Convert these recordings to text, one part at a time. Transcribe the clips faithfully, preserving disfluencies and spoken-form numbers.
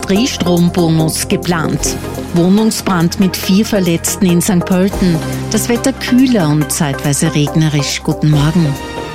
Industriestrombonus geplant. Wohnungsbrand mit vier Verletzten in Sankt Pölten. Das Wetter kühler und zeitweise regnerisch. Guten Morgen.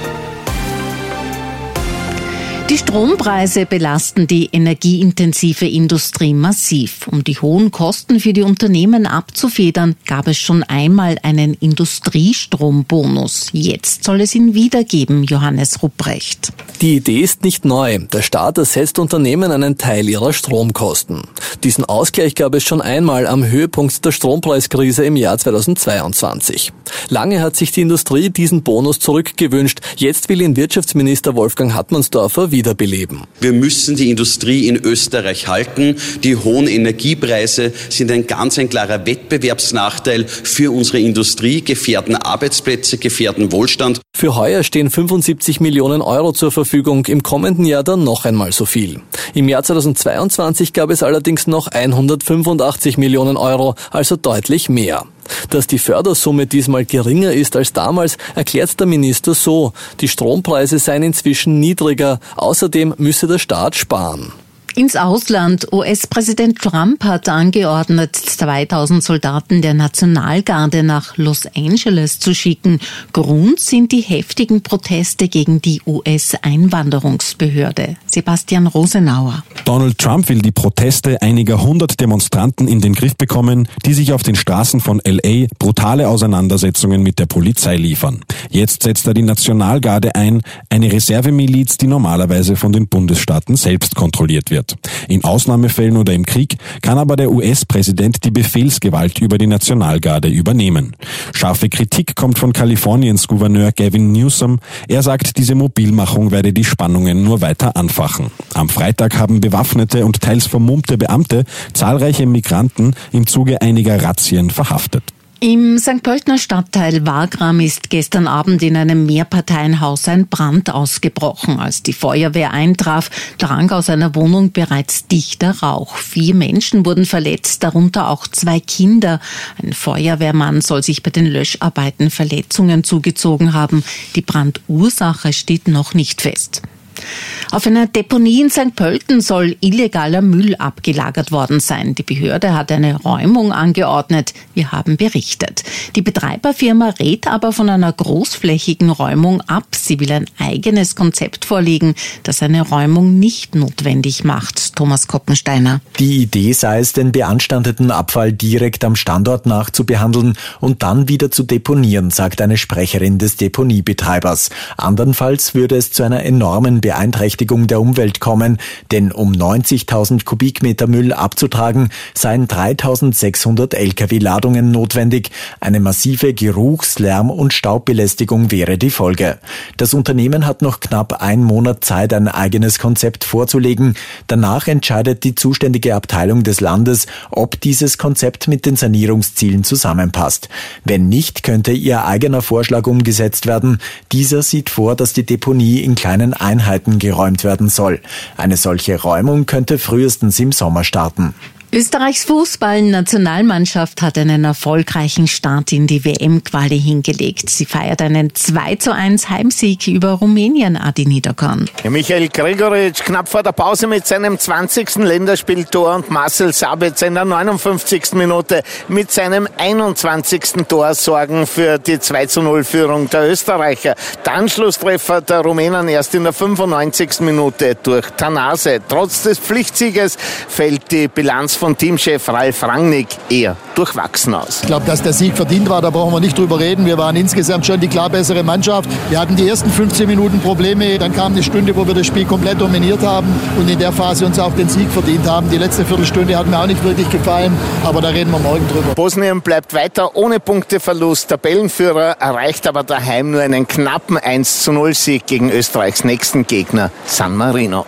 Die Strompreise belasten die energieintensive Industrie massiv. Um die hohen Kosten für die Unternehmen abzufedern, gab es schon einmal einen Industriestrombonus. Jetzt soll es ihn wieder geben, Johannes Rupprecht. Die Idee ist nicht neu. Der Staat ersetzt Unternehmen einen Teil ihrer Stromkosten. Diesen Ausgleich gab es schon einmal am Höhepunkt der Strompreiskrise im Jahr zweitausendzweiundzwanzig. Lange hat sich die Industrie diesen Bonus zurückgewünscht. Jetzt will ihn Wirtschaftsminister Wolfgang Hartmannsdorfer wiederbeleben. Wir müssen die Industrie in Österreich halten. Die hohen Energiepreise sind ein ganz ein klarer Wettbewerbsnachteil für unsere Industrie, gefährden Arbeitsplätze, gefährden Wohlstand. Für heuer stehen fünfundsiebzig Millionen Euro zur Verfügung, im kommenden Jahr dann noch einmal so viel. Im Jahr zweitausendzweiundzwanzig gab es allerdings noch hundertfünfundachtzig Millionen Euro, also deutlich mehr. Dass die Fördersumme diesmal geringer ist als damals, erklärt der Minister so: Die Strompreise seien inzwischen niedriger, außerdem müsse der Staat sparen. Ins Ausland. U S-Präsident Trump hat angeordnet, zweitausend Soldaten der Nationalgarde nach Los Angeles zu schicken. Grund sind die heftigen Proteste gegen die U S-Einwanderungsbehörde. Sebastian Rosenauer. Donald Trump will die Proteste einiger hundert Demonstranten in den Griff bekommen, die sich auf den Straßen von L A brutale Auseinandersetzungen mit der Polizei liefern. Jetzt setzt er die Nationalgarde ein, eine Reservemiliz, die normalerweise von den Bundesstaaten selbst kontrolliert wird. In Ausnahmefällen oder im Krieg kann aber der U S-Präsident die Befehlsgewalt über die Nationalgarde übernehmen. Scharfe Kritik kommt von Kaliforniens Gouverneur Gavin Newsom. Er sagt, diese Mobilmachung werde die Spannungen nur weiter anfachen. Am Freitag haben bewaffnete und teils vermummte Beamte zahlreiche Migranten im Zuge einiger Razzien verhaftet. Im Sankt Pöltener Stadtteil Wagram ist gestern Abend in einem Mehrparteienhaus ein Brand ausgebrochen. Als die Feuerwehr eintraf, drang aus einer Wohnung bereits dichter Rauch. Vier Menschen wurden verletzt, darunter auch zwei Kinder. Ein Feuerwehrmann soll sich bei den Löscharbeiten Verletzungen zugezogen haben. Die Brandursache steht noch nicht fest. Auf einer Deponie in Sankt Pölten soll illegaler Müll abgelagert worden sein. Die Behörde hat eine Räumung angeordnet. Wir haben berichtet. Die Betreiberfirma rät aber von einer großflächigen Räumung ab. Sie will ein eigenes Konzept vorlegen, das eine Räumung nicht notwendig macht. Thomas Koppensteiner. Die Idee sei es, den beanstandeten Abfall direkt am Standort nachzubehandeln und dann wieder zu deponieren, sagt eine Sprecherin des Deponiebetreibers. Andernfalls würde es zu einer enormen Beeinträchtigung der Umwelt kommen, denn um neunzigtausend Kubikmeter Müll abzutragen, seien dreitausendsechshundert L K W-Ladungen notwendig. Eine massive Geruchs-, Lärm- und Staubbelästigung wäre die Folge. Das Unternehmen hat noch knapp einen Monat Zeit, ein eigenes Konzept vorzulegen. Danach entscheidet die zuständige Abteilung des Landes, ob dieses Konzept mit den Sanierungszielen zusammenpasst. Wenn nicht, könnte ihr eigener Vorschlag umgesetzt werden. Dieser sieht vor, dass die Deponie in kleinen Einheiten geräumt werden soll. Eine solche Räumung könnte frühestens im Sommer starten. Österreichs Fußball-Nationalmannschaft hat einen erfolgreichen Start in die W M-Quali hingelegt. Sie feiert einen zwei zu eins Heimsieg über Rumänien, Adi Niederkorn. Michael Gregoritsch knapp vor der Pause mit seinem zwanzigsten Länderspieltor und Marcel Sabitzer in der neunundfünfzigsten Minute mit seinem einundzwanzigsten Tor sorgen für die zwei zu null Führung der Österreicher. Der Anschlusstreffer der Rumänen erst in der fünfundneunzigsten Minute durch Tanase. Trotz des Pflichtsieges fällt die Bilanz von Teamchef Ralf Rangnick eher durchwachsen aus. Ich glaube, dass der Sieg verdient war, da brauchen wir nicht drüber reden. Wir waren insgesamt schon die klar bessere Mannschaft. Wir hatten die ersten fünfzehn Minuten Probleme, dann kam eine Stunde, wo wir das Spiel komplett dominiert haben und in der Phase uns auch den Sieg verdient haben. Die letzte Viertelstunde hat mir auch nicht wirklich gefallen, aber da reden wir morgen drüber. Bosnien bleibt weiter ohne Punkteverlust. Tabellenführer erreicht aber daheim nur einen knappen eins zu null Sieg gegen Österreichs nächsten Gegner San Marino.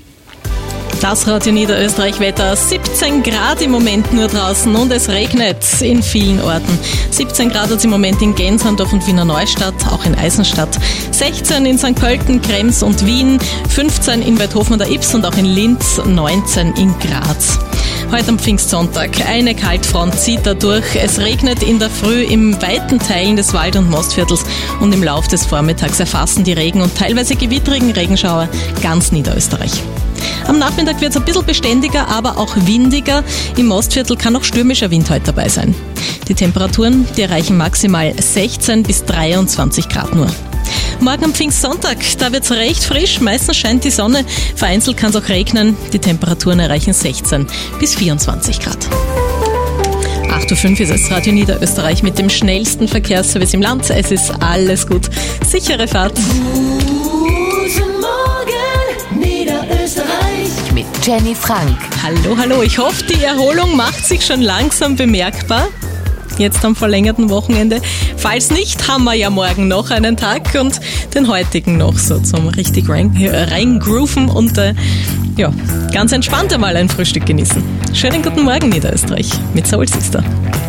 Das Radio Niederösterreich-Wetter. siebzehn Grad im Moment nur draußen und es regnet in vielen Orten. siebzehn Grad hat es im Moment in Gensandorf und Wiener Neustadt, auch in Eisenstadt. sechzehn in Sankt Pölten, Krems und Wien. fünfzehn in Weidhofen an der Ybbs und auch in Linz. neunzehn in Graz. Heute am Pfingstsonntag. Eine Kaltfront zieht da durch. Es regnet in der Früh in weiten Teilen des Wald- und Mostviertels und im Lauf des Vormittags erfassen die Regen- und teilweise gewittrigen Regenschauer ganz Niederösterreich. Am Nachmittag wird es ein bisschen beständiger, aber auch windiger. Im Mostviertel kann auch stürmischer Wind heute dabei sein. Die Temperaturen, die erreichen maximal sechzehn bis dreiundzwanzig Grad nur. Morgen am Pfingstsonntag, da wird es recht frisch, meistens scheint die Sonne, vereinzelt kann es auch regnen. Die Temperaturen erreichen sechzehn bis vierundzwanzig Grad. acht Uhr fünf ist es, Radio Niederösterreich mit dem schnellsten Verkehrsservice im Land. Es ist alles gut. Sichere Fahrt. Guten Morgen, Niederösterreich. Mit Jenny Frank. Hallo, hallo. Ich hoffe, die Erholung macht sich schon langsam bemerkbar. Jetzt am verlängerten Wochenende. Falls nicht, haben wir ja morgen noch einen Tag und den heutigen noch so zum richtig reingrooven und äh, ja, ganz entspannt einmal ein Frühstück genießen. Schönen guten Morgen, Niederösterreich mit Soul Sister.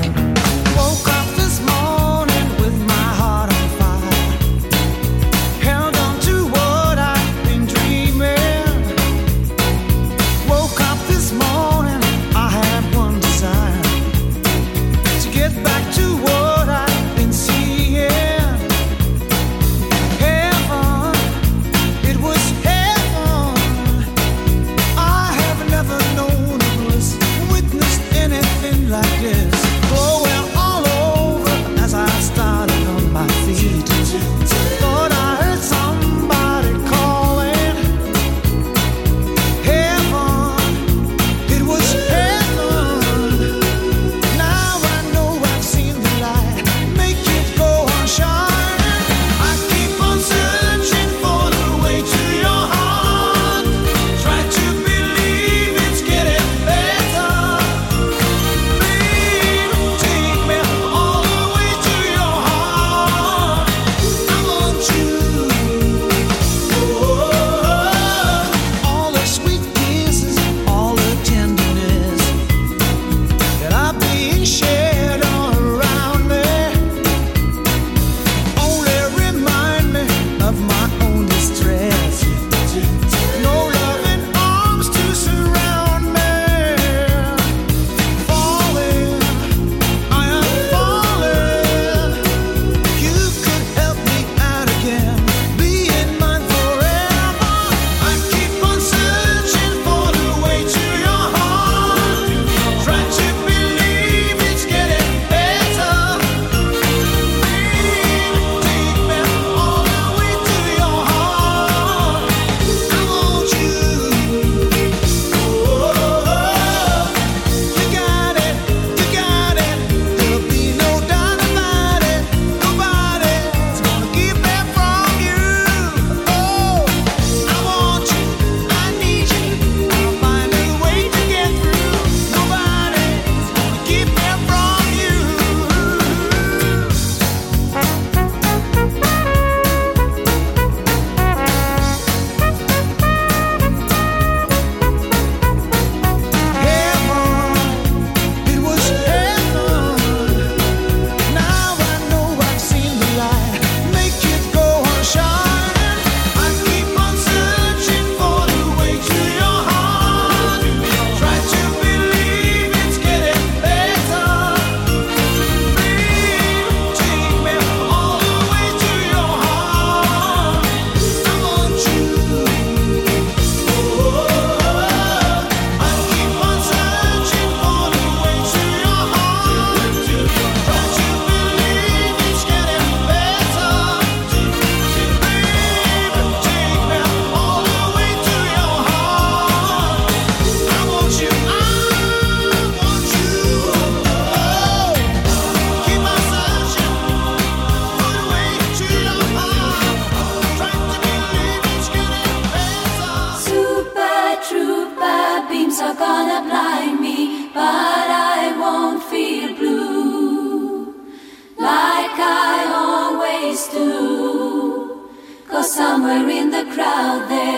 Somewhere in the crowd there.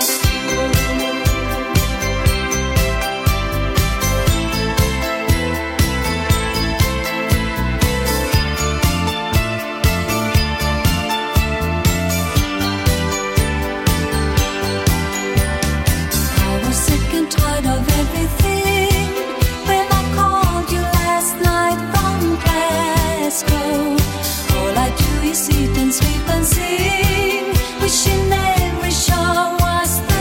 Sit and sleep and sing, wishing every show was the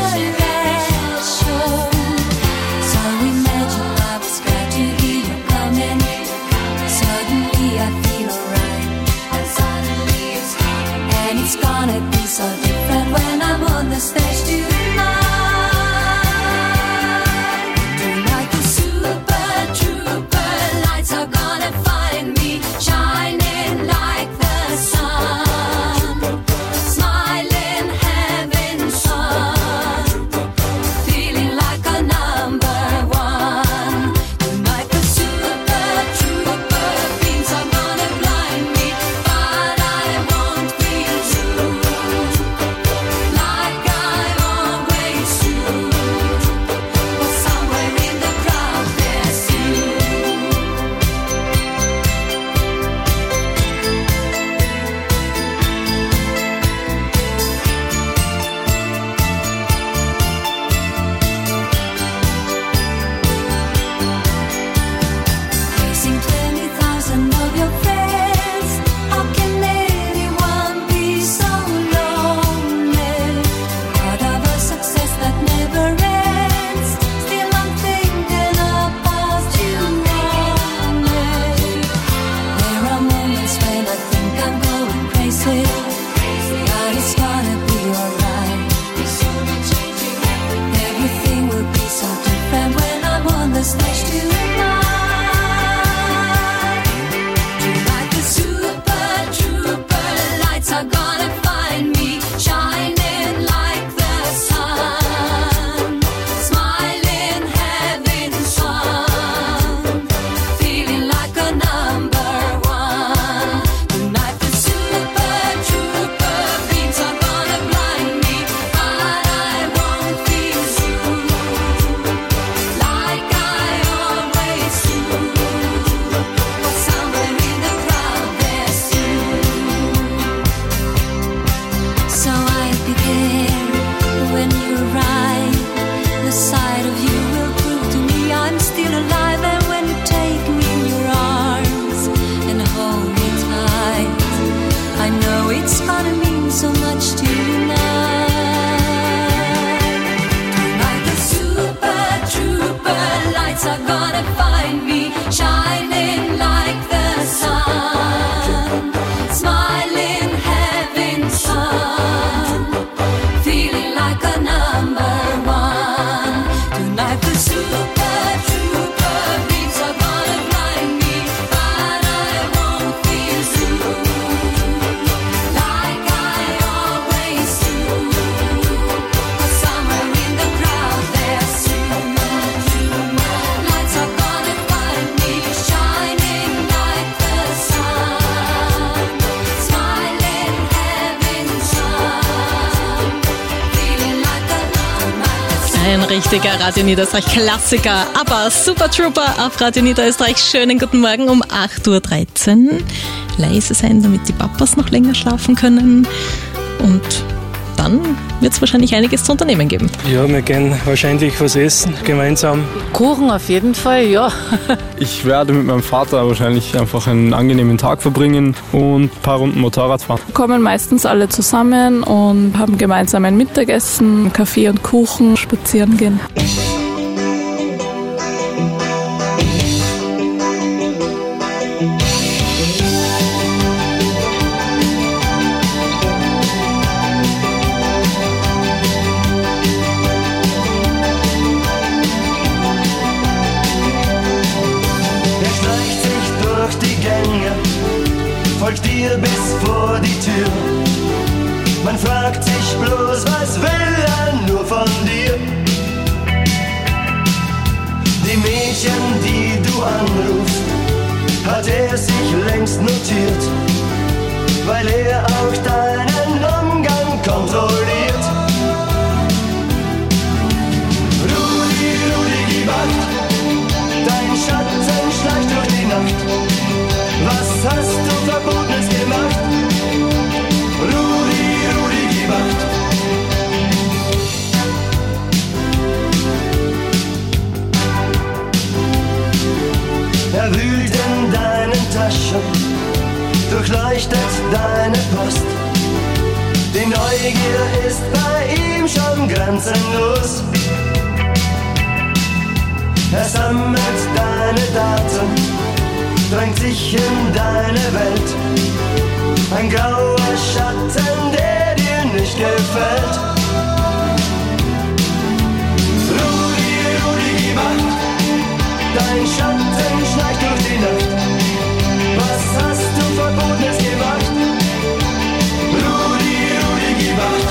lights are gonna find me shining like the sun, smiling, having fun, feeling like a number one. Tonight the super trooper beats are gonna blind me, but I won't feel blue like I always do. 'Cause somewhere in the crowd there's soon, lights are gonna find me shining like the sun, smiling, having fun, feeling like a number. Ein richtiger Radio Niederösterreich Klassiker, aber Super Trooper auf Radio Niederösterreich. Schönen guten Morgen um acht Uhr dreizehn. Leise sein, damit die Papas noch länger schlafen können. Und dann wird es wahrscheinlich einiges zu unternehmen geben. Ja, wir gehen wahrscheinlich was essen, gemeinsam. Kuchen auf jeden Fall, ja. Ich werde mit meinem Vater wahrscheinlich einfach einen angenehmen Tag verbringen und ein paar Runden Motorrad fahren. Wir kommen meistens alle zusammen und haben gemeinsam ein Mittagessen, Kaffee und Kuchen, spazieren gehen. Er schleicht sich durch die Gänge, folgt dir bis vor die Tür. Man fragt sich bloß, was will er nur von dir? Die Mädchen, die du anrufst, hat er sich längst notiert, weil er auch deinen Umgang kontrolliert. Rudi, Rudi, gib Acht, dein Schatten schleicht durch die Nacht. Was hast du Verbotenes gemacht? Rudi, Rudi, gib Acht. Er wühlt in deinen Taschen, durchleuchtet deine Post. Die Neugier ist bei ihm schon grenzenlos. Er sammelt deine Daten, drängt sich in deine Welt. Ein grauer Schatten, der dir nicht gefällt. Rudi, Rudi, gib Acht, dein Schatten schleicht durch die Nacht. Was hast du Verbotenes gemacht? Rudi, Rudi, gib Acht.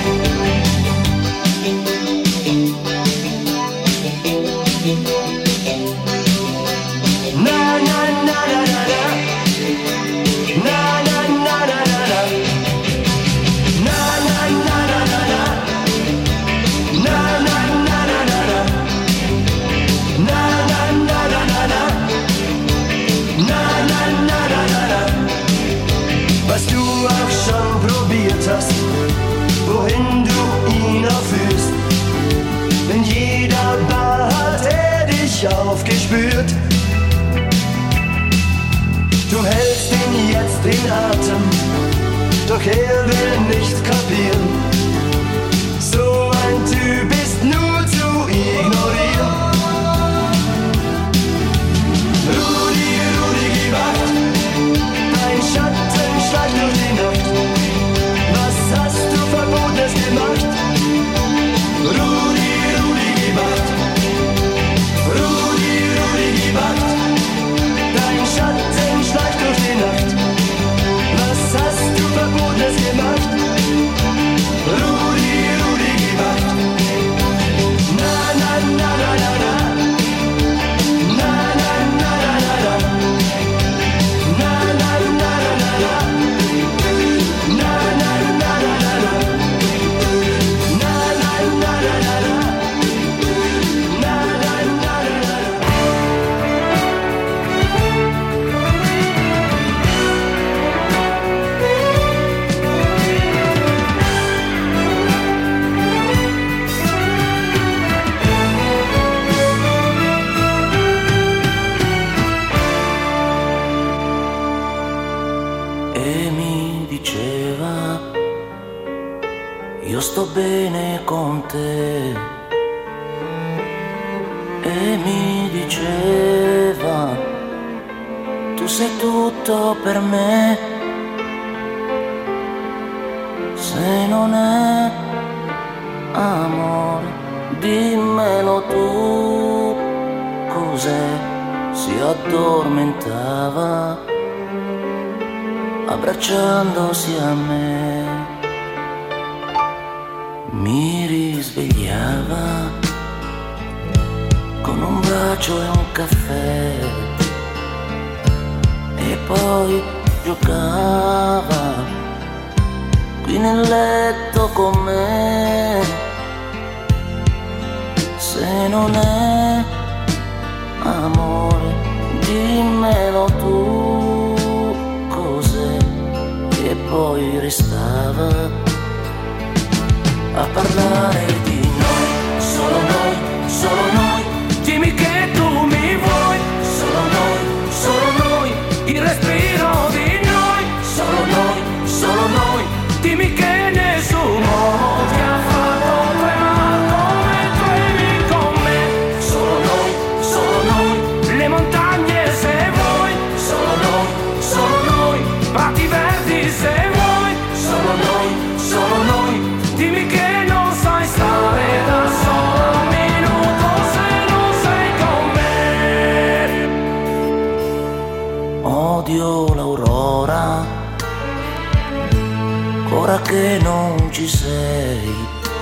Na, na, na, na, na, na. Na, na, na, na, na, na. Na, na, na, na, na, na. Na, na, na, na, na, na. Na, na, na, na, na, na. Na, na, na, na, na, na. Was du auch schon probiert hast, wohin du ihn auch führst, in jeder Bar hat er dich aufgespürt. Du hältst ihn jetzt in Atem, doch er will nicht kapieren. So ein Typ ist nur zu ignorieren. Rudi, Rudi, gib Acht, dein Schatten schleicht durch die Nacht. Was hast du Verbotenes gemacht? Rudi, Rudi, gib Acht. Rudi, Rudi, gib Acht, dein Schatten schleicht durch die Nacht. Was hast du Verbotenes gemacht? Rudi, Rudi, gib Acht. Na, na, na, na, na, na. Na, na, na, na, na, na. Na, na, na, na, na, na. Na, na, na, na, na, na. Na, na, na, na, na, na. Na, na, na, na, na, na. E mi diceva, io sto bene con te. E mi diceva, diceva tu sei tutto per me, se non è amore dimmelo tu, cos'è? Si addormentava abbracciandosi a me, mi risvegliava con un bacio e un caffè e poi giocava qui nel letto con me, se non è amore dimmelo tu, cos'è? E poi restava a parlare di noi, solo noi, solo noi, dimmi che tu mi vuoi, solo noi, solo noi, il respiro di noi, solo noi, solo noi, dimmi che nessuno ti ha fatto tremare come tremi con me, solo noi, solo noi, le montagne se vuoi, solo noi, solo noi, prati verdi se vuoi, solo noi, solo noi, dimmi che non sai stare da solo un minuto se non sei con me. Odio l'aurora, ora che non ci sei,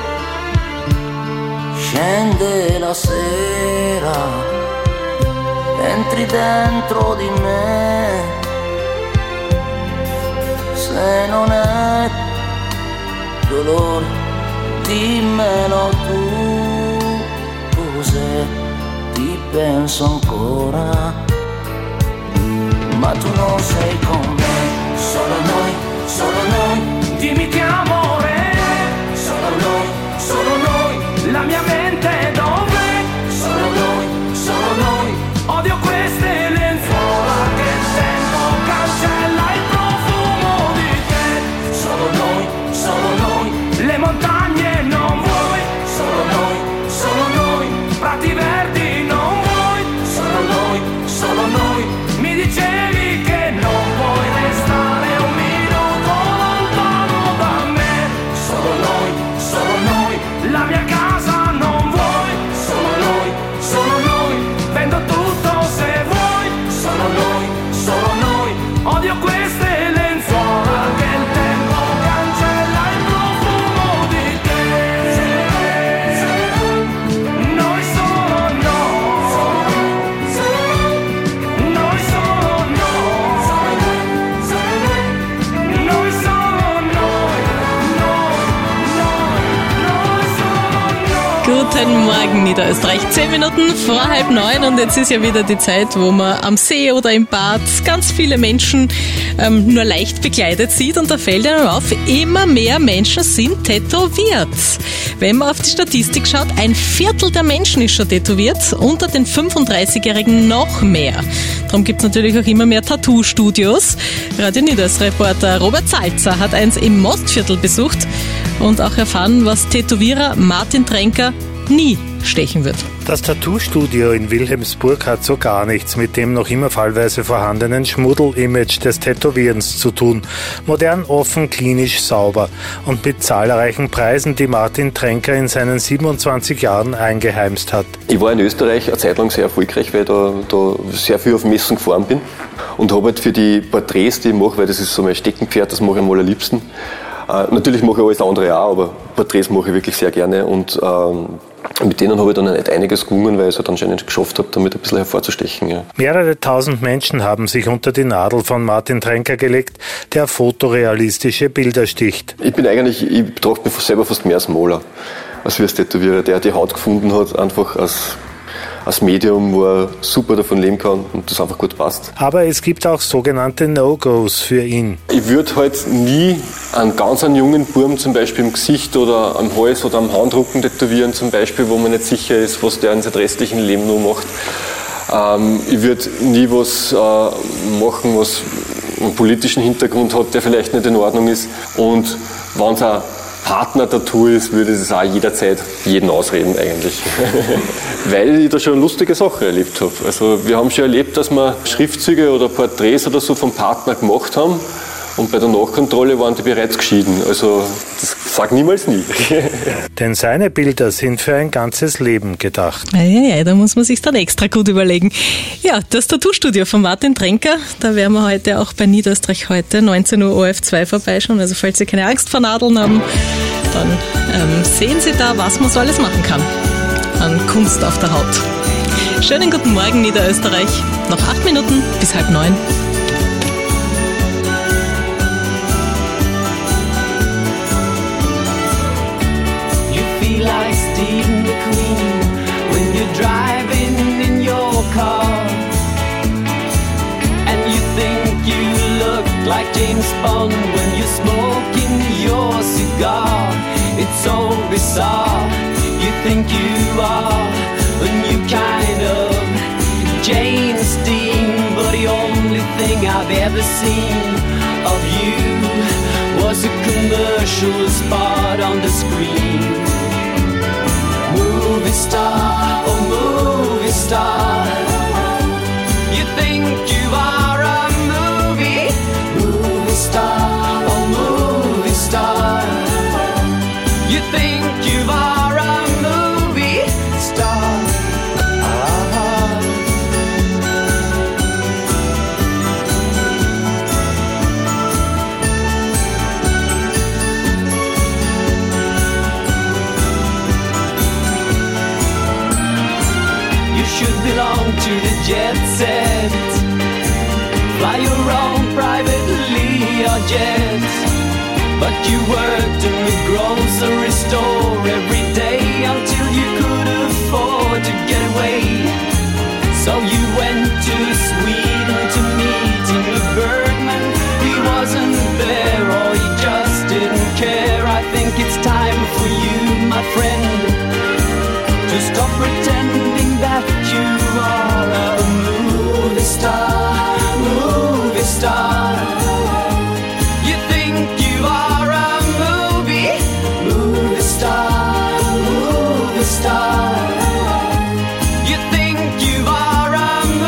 scende la sera, entri dentro di me, se non è dolore dimmelo tu, cos'è? Ti penso ancora, ma tu non sei con me, solo noi, solo noi, dimmi che amore è, solo noi, solo noi, la mia mente dov'è, solo noi, solo noi, odio queste lenzuola che il tempo cancella il profumo di te, solo noi, solo noi, le montagne non vuoi, solo noi, solo noi, prati verdi non vuoi, solo noi, solo noi, mi dicevi che non puoi restare un minuto lontano da me, solo noi, solo noi, la mia casa non vuoi, solo noi, solo noi, vendo tutto se vuoi, solo noi, solo noi, odio queste lenzuola che il tempo cancella il profumo di te, noi solo noi, noi solo noi, noi solo noi, Guten Morgen, Niederösterreich. Zehn Minuten vor halb neun und jetzt ist ja wieder die Zeit, wo man am See oder im Bad ganz viele Menschen ähm, nur leicht bekleidet sieht und da fällt einem auf, immer mehr Menschen sind tätowiert. Wenn man auf die Statistik schaut, ein Viertel der Menschen ist schon tätowiert, unter den fünfunddreißigjährigen noch mehr. Darum gibt es natürlich auch immer mehr Tattoo-Studios. Radio Niederösterreich-Reporter Robert Salzer hat eins im Mostviertel besucht und auch erfahren, was Tätowierer Martin Tränker nie stechen wird. Das Tattoo-Studio in Wilhelmsburg hat so gar nichts mit dem noch immer fallweise vorhandenen Schmuddel-Image des Tätowierens zu tun. Modern, offen, klinisch, sauber und mit zahlreichen Preisen, die Martin Tränker in seinen siebenundzwanzig Jahren eingeheimst hat. Ich war in Österreich eine Zeit lang sehr erfolgreich, weil ich da, da sehr viel auf Messen gefahren bin und habe halt für die Porträts, die ich mache, weil das ist so mein Steckenpferd, das mache ich am allerliebsten. Äh, natürlich mache ich alles andere auch, aber Porträts mache ich wirklich sehr gerne und ähm, mit denen habe ich dann nicht einiges gelungen, weil ich es halt anscheinend geschafft habe, damit ein bisschen hervorzustechen. Ja. Mehrere tausend Menschen haben sich unter die Nadel von Martin Tränker gelegt, der fotorealistische Bilder sticht. Ich bin eigentlich, ich betrachte mich selber fast mehr als Maler, als wie als Tätowierer, der die Haut gefunden hat, einfach als als Medium, wo er super davon leben kann und das einfach gut passt. Aber es gibt auch sogenannte No-Gos für ihn. Ich würde halt nie einen ganz einen jungen Burm zum Beispiel im Gesicht oder am Hals oder am Handrücken tätowieren zum Beispiel, wo man nicht sicher ist, was der in seinem restlichen Leben noch macht. Ähm, ich würde nie was äh, machen, was einen politischen Hintergrund hat, der vielleicht nicht in Ordnung ist. Und wenn es auch Partner-Tattoo ist, würde ich das auch jederzeit jeden ausreden eigentlich. Weil ich da schon eine lustige Sache erlebt habe. Also wir haben schon erlebt, dass wir Schriftzüge oder Porträts oder so vom Partner gemacht haben und bei der Nachkontrolle waren die bereits geschieden. Also das sag niemals nie. Denn seine Bilder sind für ein ganzes Leben gedacht. Ja, ja, ja, da muss man sich dann extra gut überlegen. Ja, das Tattoo-Studio von Martin Trenker, da werden wir heute auch bei Niederösterreich heute, neunzehn Uhr O F zwei vorbeischauen. Also falls Sie keine Angst vor Nadeln haben, dann ähm, sehen Sie da, was man so alles machen kann an Kunst auf der Haut. Schönen guten Morgen, Niederösterreich. Noch acht Minuten bis halb neun. Like Steve McQueen when you're driving in your car, and you think you look like James Bond when you're smoking your cigar. It's so bizarre. You think you are a new kind of James Dean, but the only thing I've ever seen of you was a commercial spot on the screen. Movie star, oh movie star, you think you are a movie, movie star, oh movie star, you think you are a movie star. Ah. Should belong to the jet set. Fly your own privately or jet. But you worked in the grocery store every day until you could afford to get away. So you went to Sweden to meet Ingmar Bergman. He wasn't there or he just didn't care. I think it's time for you, my friend, to stop pretending that you are a movie star, movie star. You think you are a movie, movie star, movie star. You think you are a movie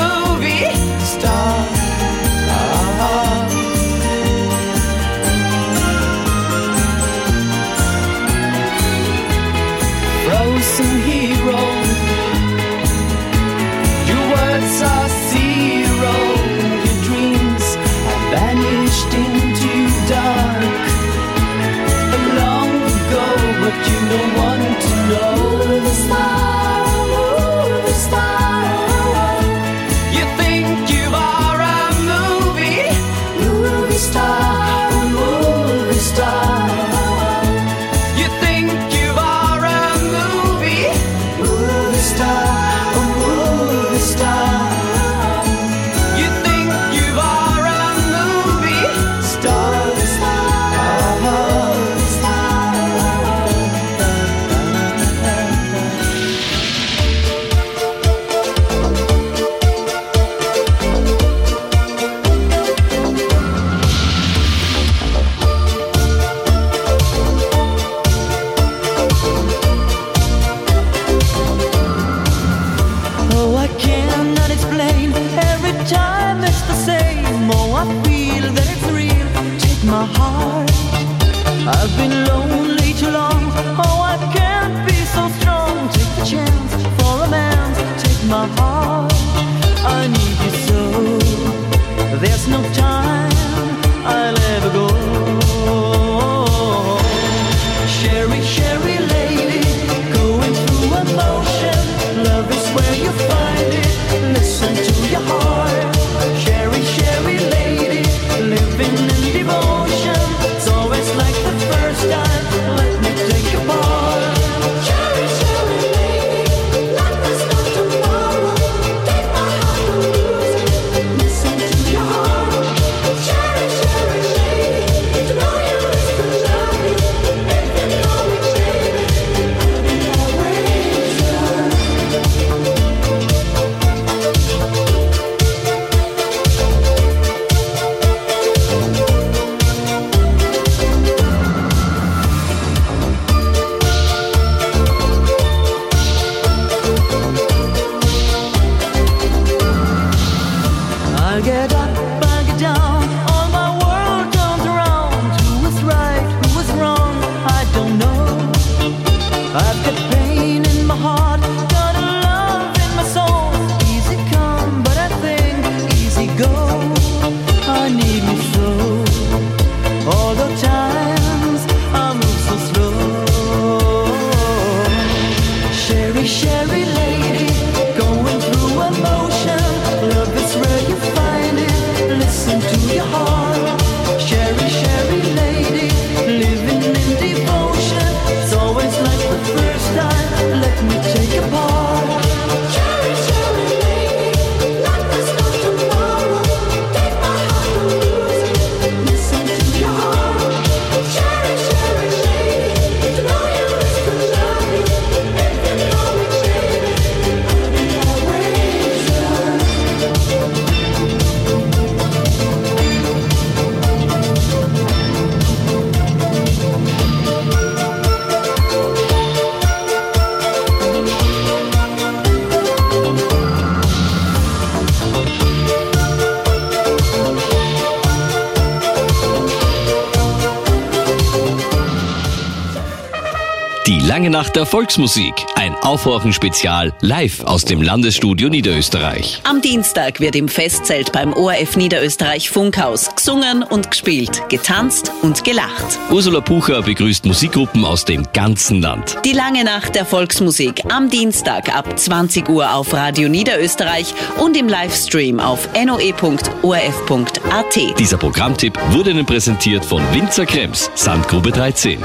I'll get up, I'll get down, all my world turns around. Who was right, who was wrong, I don't know. I've got pain in my heart, got a love in my soul. Easy come, but I think easy go. I need me so, all the times I move so slow. Sherry, Sherry lady, going through emotion. Love is where you find it, listen to your heart. Sherry, Sherry lady, living in devotion. It's always like the first time, let me take a part. Cherry, cherry lady, life is not tomorrow. Take my heart and lose it, listen to your heart. Cherry, cherry lady, to know you is to love me. If you know me, baby, I'll be always yours. Die lange Nacht der Volksmusik. Ein Aufwachen-Spezial live aus dem Landesstudio Niederösterreich. Am Dienstag wird im Festzelt beim O R F Niederösterreich Funkhaus gesungen und gespielt, getanzt und gelacht. Ursula Pucher begrüßt Musikgruppen aus dem ganzen Land. Die lange Nacht der Volksmusik am Dienstag ab zwanzig Uhr auf Radio Niederösterreich und im Livestream auf n o e punkt o r f punkt a t. Dieser Programmtipp wurde Ihnen präsentiert von Winzer Krems, Sandgrube dreizehn.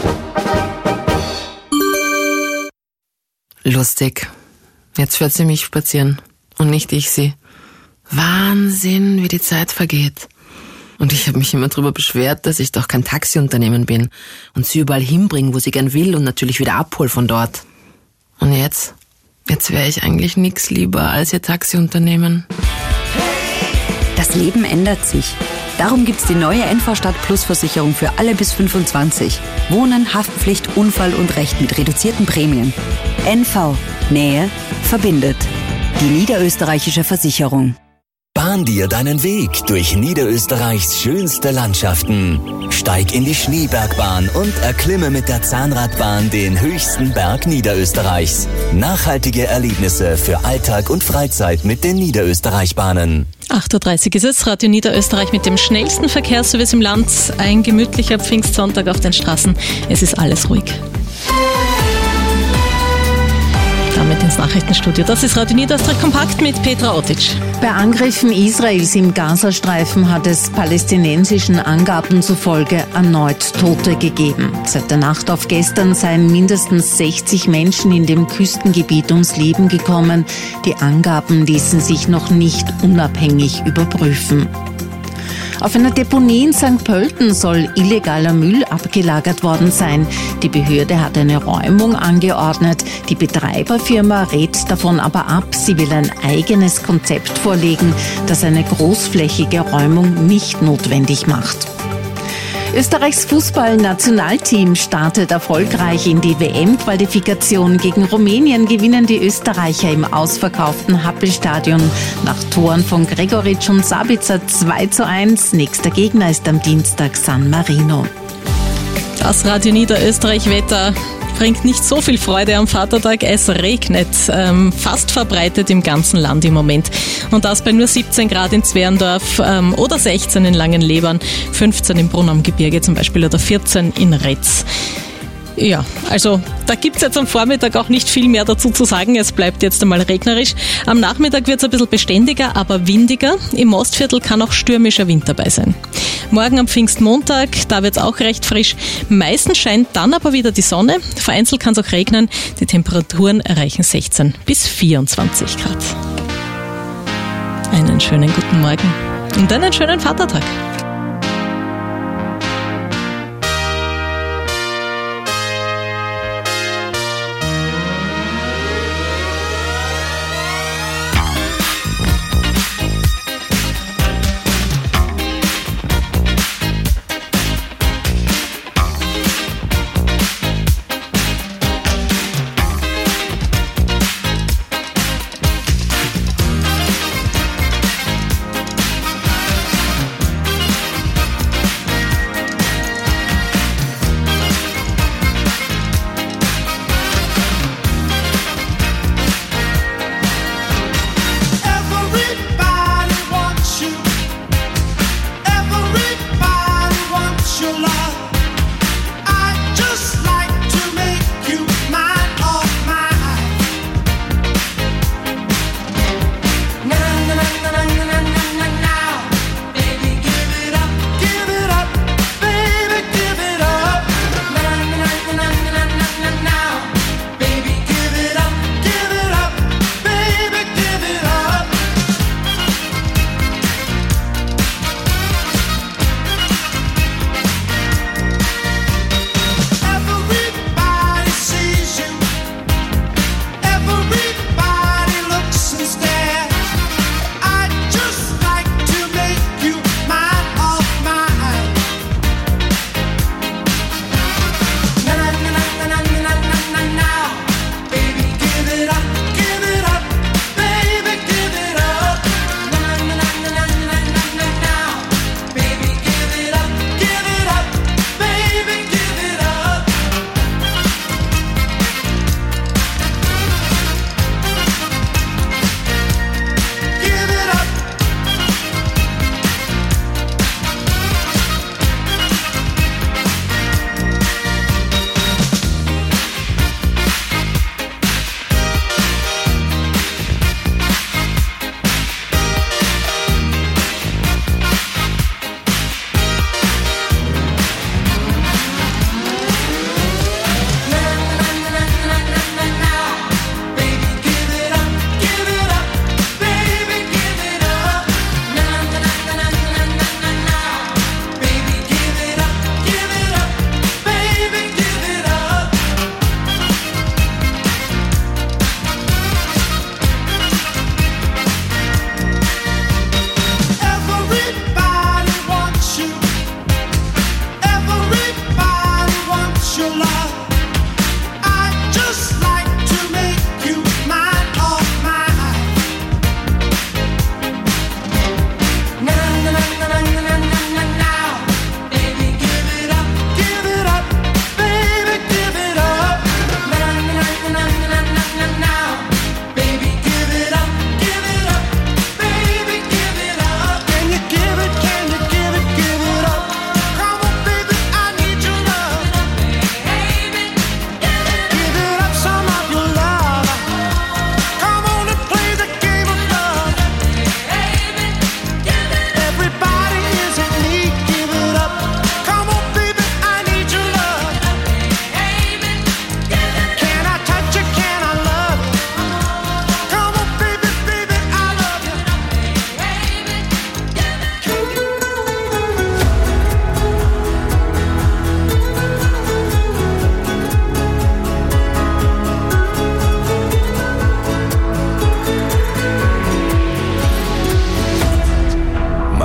Lustig. Jetzt fährt sie mich spazieren und nicht ich sie. Wahnsinn, wie die Zeit vergeht. Und ich habe mich immer drüber beschwert, dass ich doch kein Taxiunternehmen bin und sie überall hinbringen, wo sie gern will und natürlich wieder abhol von dort. Und jetzt? Jetzt wäre ich eigentlich nix lieber als ihr Taxiunternehmen. Das Leben ändert sich. Darum gibt's die neue N V Stadt Plus Versicherung für alle bis fünfundzwanzig. Wohnen, Haftpflicht, Unfall und Recht mit reduzierten Prämien. N V. Nähe verbindet. Die niederösterreichische Versicherung. Bahn dir deinen Weg durch Niederösterreichs schönste Landschaften. Steig in die Schneebergbahn und erklimme mit der Zahnradbahn den höchsten Berg Niederösterreichs. Nachhaltige Erlebnisse für Alltag und Freizeit mit den Niederösterreichbahnen. acht Uhr dreißig ist es, Radio Niederösterreich mit dem schnellsten Verkehrsservice im Land. Ein gemütlicher Pfingstsonntag auf den Straßen. Es ist alles ruhig. Damit ins Nachrichtenstudio. Das ist Radio Niederösterreich kompakt mit Petra Otic. Bei Angriffen Israels im Gazastreifen hat es palästinensischen Angaben zufolge erneut Tote gegeben. Seit der Nacht auf gestern seien mindestens sechzig Menschen in dem Küstengebiet ums Leben gekommen. Die Angaben ließen sich noch nicht unabhängig überprüfen. Auf einer Deponie in Sankt Pölten soll illegaler Müll abgelagert worden sein. Die Behörde hat eine Räumung angeordnet. Die Betreiberfirma rät davon aber ab. Sie will ein eigenes Konzept vorlegen, das eine großflächige Räumung nicht notwendig macht. Österreichs Fußballnationalteam startet erfolgreich in die W M-Qualifikation. Gegen Rumänien gewinnen die Österreicher im ausverkauften Happelstadion nach Toren von Gregoritsch und Sabitzer zwei zu eins. Nächster Gegner ist am Dienstag San Marino. Das Radio Niederösterreich Wetter bringt nicht so viel Freude am Vatertag. Es regnet ähm, fast verbreitet im ganzen Land im Moment. Und das bei nur siebzehn Grad in Zwerndorf ähm, oder sechzehn in Langenlebern, fünfzehn im Brunn am Gebirge zum Beispiel oder vierzehn in Retz. Ja, also da gibt's jetzt am Vormittag auch nicht viel mehr dazu zu sagen. Es bleibt jetzt einmal regnerisch. Am Nachmittag wird's ein bisschen beständiger, aber windiger. Im Ostviertel kann auch stürmischer Wind dabei sein. Morgen am Pfingstmontag, da wird's auch recht frisch. Meistens scheint dann aber wieder die Sonne. Vereinzelt kann's auch regnen. Die Temperaturen erreichen sechzehn bis vierundzwanzig Grad. Einen schönen guten Morgen und einen schönen Vatertag.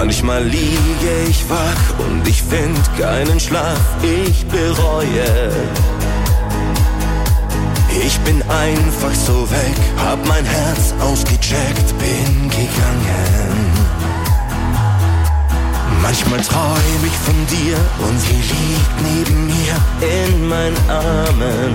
Manchmal liege ich wach und ich find keinen Schlaf, ich bereue. Ich bin einfach so weg, hab mein Herz ausgecheckt, bin gegangen. Manchmal träum ich von dir und sie liegt neben mir in meinen Armen.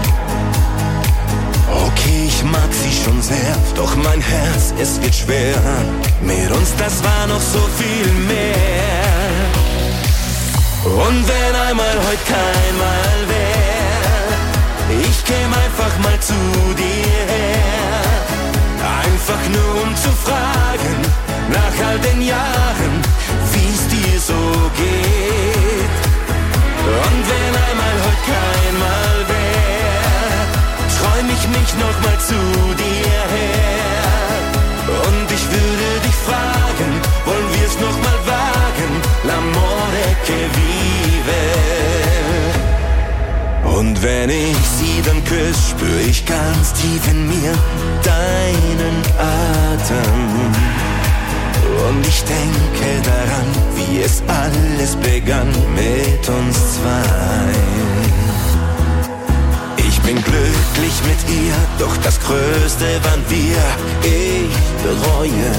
Okay, ich mag sie schon sehr, doch mein Herz, es wird schwer. Mit uns, das war noch so viel mehr. Und wenn einmal heute kein Mal wär, ich käm einfach mal zu dir her. Einfach nur um zu fragen, nach all den Jahren, wie's dir so geht. Und wenn einmal heute kein Mal wär, träum ich mich noch mal zu dir her. Und ich würde dich fragen, wollen wir's noch mal wagen? L'amore che vive. Und wenn ich sie dann küsse, spür ich ganz tief in mir deinen Atem. Und ich denke daran, wie es alles begann mit uns zwei. Ich bin glücklich mit ihr, doch das Größte waren wir. Ich bereue.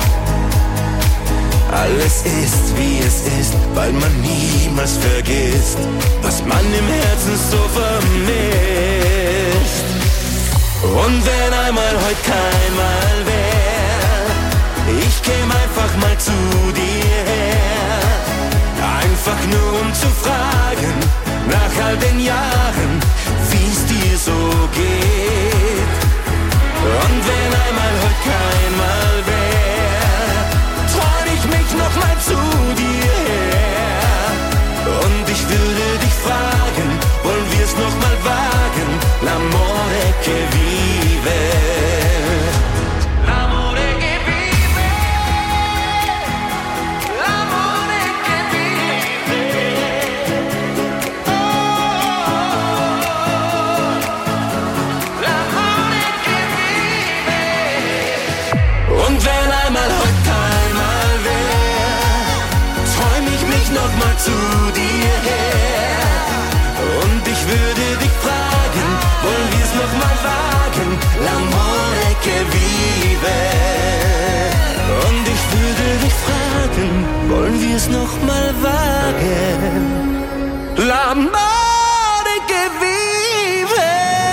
Alles ist, wie es ist, weil man niemals vergisst, was man im Herzen so vermisst. Und wenn einmal heute kein Mal wär, ich käm einfach mal zu dir her. Einfach nur um zu fragen, nach all den Jahren, wie's dir so geht. Und wenn einmal heute kein Mal wär, träum ich mich noch mal zu dir her. Und ich würde dich fragen, wollen wir's noch mal wagen? L'amore che vive. L'amore che vive. L'amore che vive. Oh, l'amore che vive. Und wenn einmal heute kein Mal wär, träum ich mich noch mal zu dir her. Und ich würde dich fragen, wollen wir's noch mal wagen? L'amore che vive. Und ich würde dich fragen, wollen wir's noch mal wagen? L'amore che vive.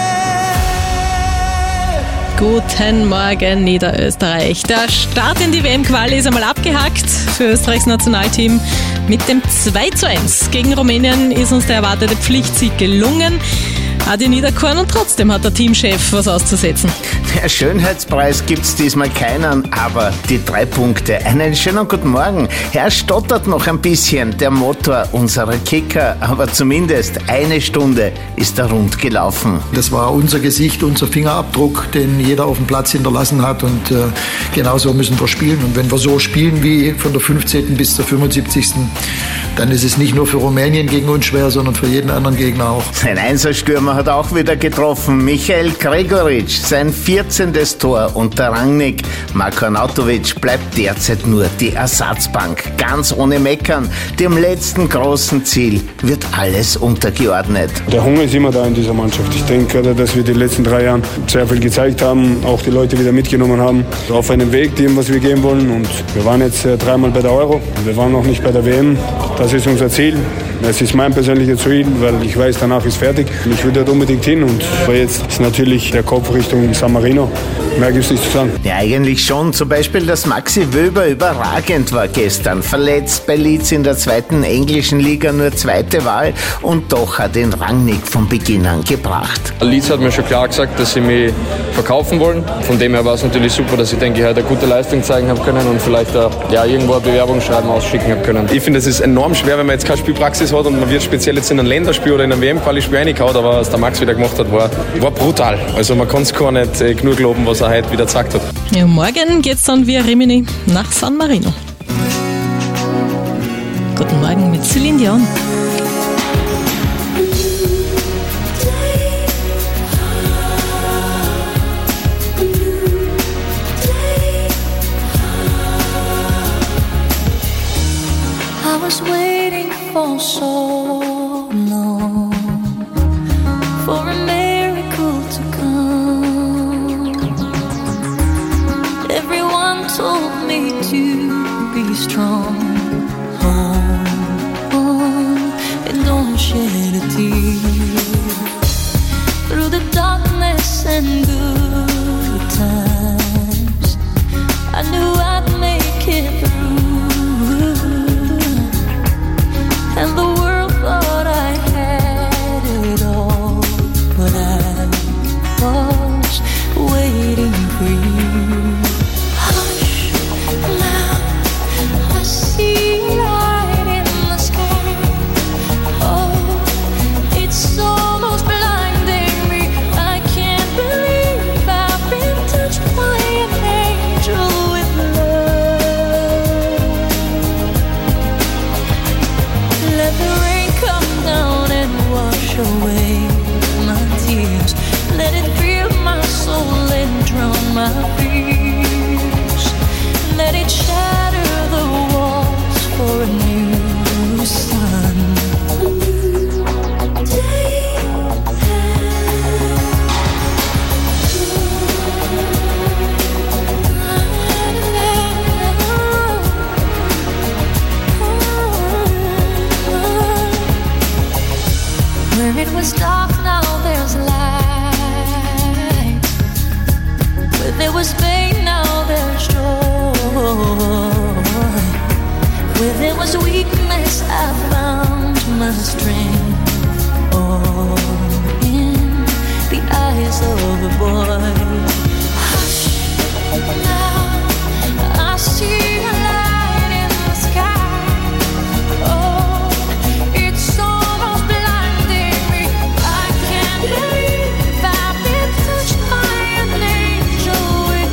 Guten Morgen, Niederösterreich. Der Start in die W M-Quali ist einmal abgehakt für Österreichs Nationalteam. Mit dem zwei zu eins gegen Rumänien ist uns der erwartete Pflichtsieg gelungen. Adi Niederkorn, und trotzdem hat der Teamchef was auszusetzen. Der Schönheitspreis gibt's diesmal keinen, aber die drei Punkte. Einen schönen guten Morgen. Er stottert noch ein bisschen, der Motor unserer Kicker, aber zumindest eine Stunde ist er rund gelaufen. Das war unser Gesicht, unser Fingerabdruck, den jeder auf dem Platz hinterlassen hat, und äh, genauso müssen wir spielen. Und wenn wir so spielen wie von der fünfzehnten bis zur fünfundsiebzigsten dann ist es nicht nur für Rumänien gegen uns schwer, sondern für jeden anderen Gegner auch. Sein Einserstürmer hat auch wieder getroffen. Michael Gregoritsch, sein vierzehntes Tor unter Rangnick. Marko Arnautovic bleibt derzeit nur die Ersatzbank. Ganz ohne Meckern. Dem letzten großen Ziel wird alles untergeordnet. Der Hunger ist immer da in dieser Mannschaft. Ich denke, dass wir die letzten drei Jahre sehr viel gezeigt haben, auch die Leute wieder mitgenommen haben. Auf einem Weg, dem, was wir gehen wollen. Und wir waren jetzt dreimal bei der Euro. Wir waren noch nicht bei der W M. Das ist unser Ziel. Es ist mein persönliches Ziel, weil ich weiß, danach ist fertig. Ich will dort unbedingt hin. Und jetzt ist natürlich der Kopf Richtung San Marino. Mehr gibt es nicht zu sagen. Ja, eigentlich schon. Zum Beispiel, dass Maxi Wöber überragend war gestern. Verletzt bei Leeds in der zweiten englischen Liga, nur zweite Wahl. Und doch hat ihn Rangnick von Beginn an gebracht. Leeds hat mir schon klar gesagt, dass sie mich verkaufen wollen. Von dem her war es natürlich super, dass ich denke, ich heute eine gute Leistung zeigen habe können und vielleicht auch, ja, irgendwo ein Bewerbungsschreiben ausschicken habe können. Ich finde, es ist enorm schwer, wenn man jetzt keine Spielpraxis hat und man wird speziell jetzt in einem Länderspiel oder in einem W M-Quali-Spiel reingehauen, aber was der Max wieder gemacht hat, war, war brutal. Also man kann es gar nicht äh, genug loben, was er heute wieder gezeigt hat. Ja, morgen geht's dann via Rimini nach San Marino. Guten Morgen mit Celine Dion. was waiting for so long for a miracle to come. Everyone told me to be strong. Hold on and don't shed a tear. Through the darkness and good times, I knew I'd make it through. And the world thought I had it all, but I was waiting for you. Hush, now I see light in the sky. Oh, it's almost blinding me. I can't believe I've been touched by an angel with love. Let the rain come down and wash away my tears. Let it fill my soul and drown my fears. Let it shatter the walls for a new sun. A new day. Where it was dark, now there's light. Where there was pain, now there's joy. Where there was weakness, I found my strength. All in the eyes of a boy. Hush, now I see a light in the sky. Oh, it's almost blinding me. I can't believe I've been touched by an angel with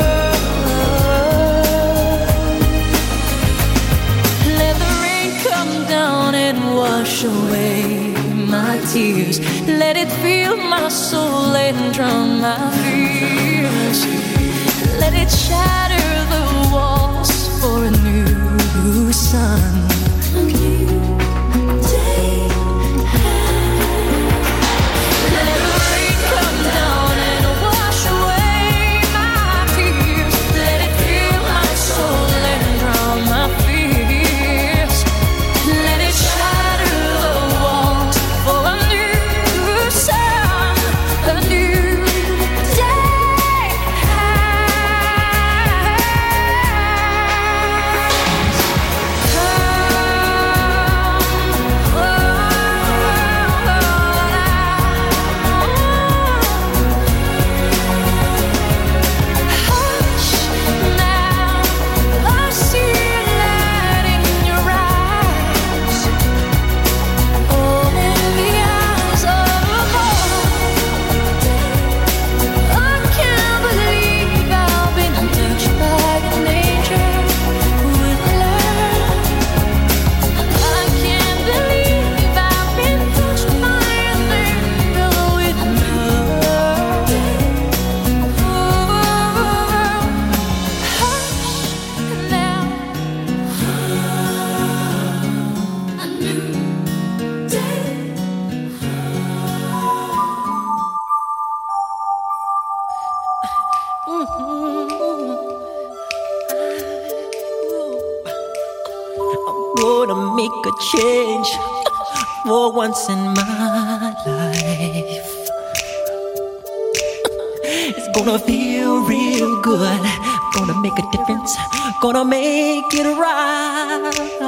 love. Let the rain come down and wash away my tears. Let it fill my soul and drown my fears. Let it shatter the walls for a new sun. A new day. Let the rain come down and wash away my tears. Let it fill my soul and drown my fears. Let it shatter the walls for a new sun, a new day. Gonna make a change for once in my life. It's gonna feel real good. Gonna make a difference. Gonna make it right.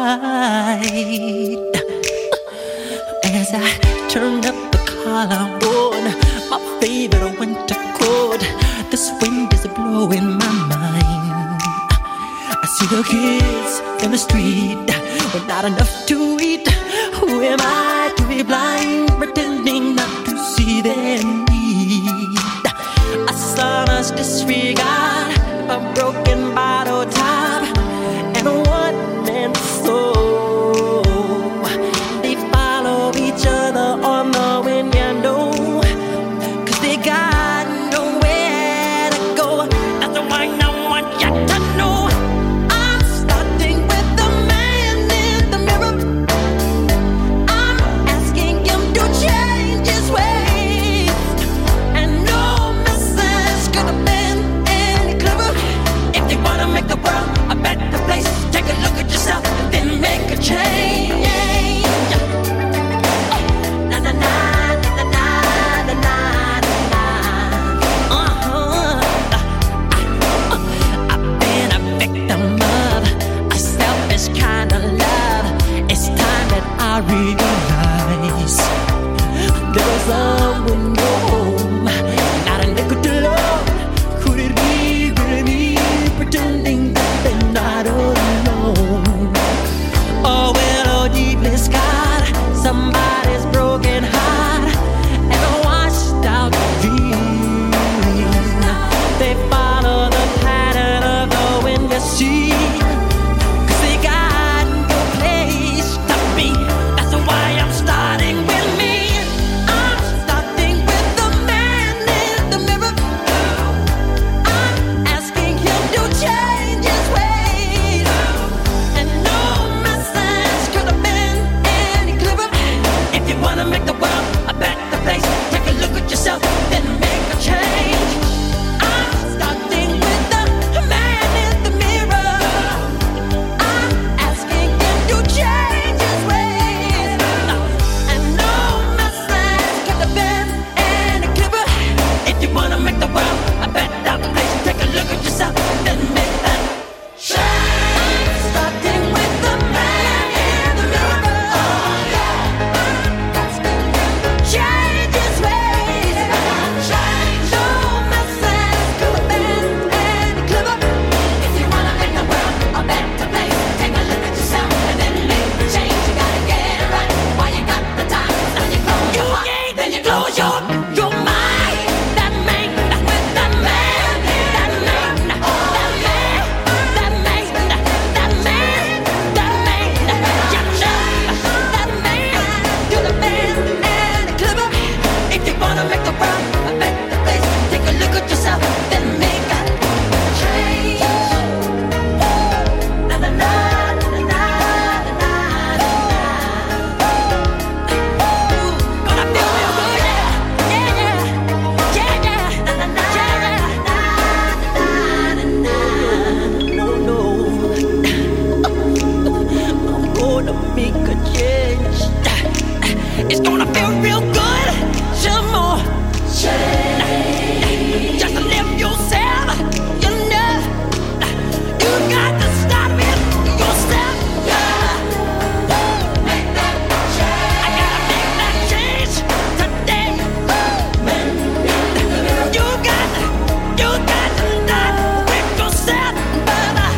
As I turn up the collar on my favorite winter coat, this wind is blowing my mind. I see the kids in the street with not enough to eat. Who am I to be blind, pretending not to see their need? A son's disregard, a broken bottle top, and a one-man soul. They follow each other on the window, 'cause they got nowhere to go. That's why I want you to know I'm starting with the man in the mirror. I realize there's a window home, not a nickel to love. Could it be really me pretending that they're not alone? Oh, well, oh, deeply scarred, somebody's broken heart and a washed out dream. They follow the pattern of the wind you see, 'cause they got no place to be. That's why I'm starting with me. I'm starting with the man in the mirror. I'm asking him to change his ways, and no message could have been any clearer. If you wanna make the world a better place, take a look at yourself, then make a change. I'm starting with the man in the mirror. I'm asking him to change his ways, and no message could have been any clearer. If you wanna make the world a better place, take a look at yourself, then make that change. I'm starting with the man in the mirror. Oh, yeah. Asking him to change his ways. Change. No message could have been any clearer. If you wanna make the world a better place, take a look at yourself and then make the change. You gotta get it right while you got the time. Now you close your heart, then you close your your mind. That man, that's with that man, that man, that man, that man, that man, that man. You know that man could have been any clearer. If you wanna make the world a better place, take a look at yourself, then make that change. Na na na na na na na. Gonna feel real good, yeah, yeah, yeah, yeah, yeah. Na na na na na na. No, no, I'm gonna make a change. It's gonna feel real good. Some more change. Just to live yourself, you know. You got to start with yourself. Yeah. Make that change. I gotta make that change today. You got to, you got to start with yourself, brother.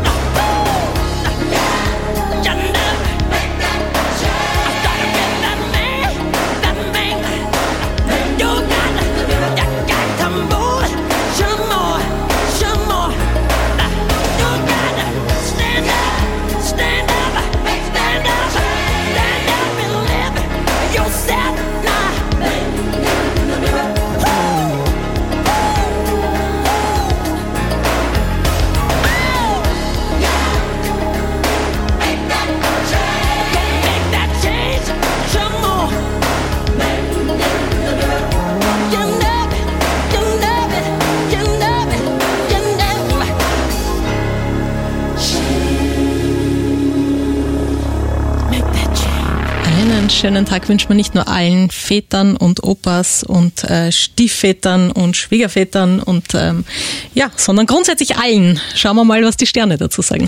You know. Make that change. I started with that man, that man. You got to, you got to move some more, some more. You got to stand up, stand up, stand up, stand up and live yourself now. Make that change. Make that change some more. You know it, you know it, you know it, you know it. Make that change. Einen schönen Tag wünscht man nicht nur allen Vätern und Opas und äh, Stiefvätern und Schwiegervätern und ähm, ja, sondern grundsätzlich allen. Schauen wir mal, was die Sterne dazu sagen.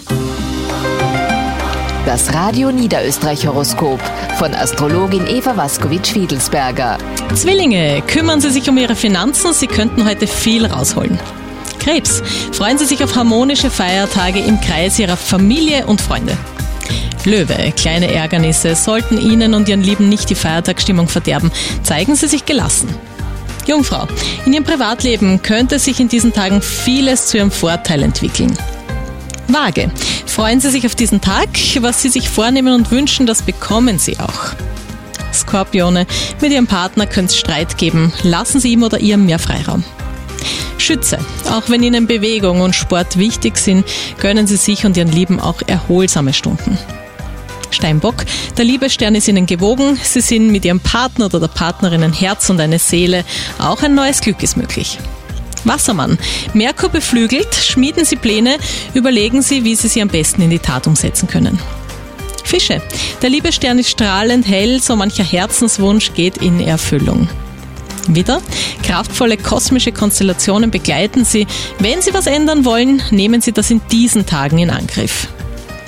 Das Radio Niederösterreich Horoskop von Astrologin Eva Waskowitsch-Fiedelsberger. Zwillinge, kümmern Sie sich um Ihre Finanzen, Sie könnten heute viel rausholen. Krebs, freuen Sie sich auf harmonische Feiertage im Kreis Ihrer Familie und Freunde. Löwe, kleine Ärgernisse sollten Ihnen und Ihren Lieben nicht die Feiertagsstimmung verderben. Zeigen Sie sich gelassen. Jungfrau, in Ihrem Privatleben könnte sich in diesen Tagen vieles zu Ihrem Vorteil entwickeln. Waage, freuen Sie sich auf diesen Tag. Was Sie sich vornehmen und wünschen, das bekommen Sie auch. Skorpione, mit Ihrem Partner könnte es Streit geben. Lassen Sie ihm oder ihr mehr Freiraum. Schütze, auch wenn Ihnen Bewegung und Sport wichtig sind, gönnen Sie sich und Ihren Lieben auch erholsame Stunden. Steinbock, der Liebesstern ist Ihnen gewogen. Sie sind mit Ihrem Partner oder der Partnerin ein Herz und eine Seele. Auch ein neues Glück ist möglich. Wassermann, Merkur beflügelt, schmieden Sie Pläne, überlegen Sie, wie Sie sie am besten in die Tat umsetzen können. Fische, der Liebesstern ist strahlend hell, so mancher Herzenswunsch geht in Erfüllung. Widder, kraftvolle kosmische Konstellationen begleiten Sie. Wenn Sie was ändern wollen, nehmen Sie das in diesen Tagen in Angriff.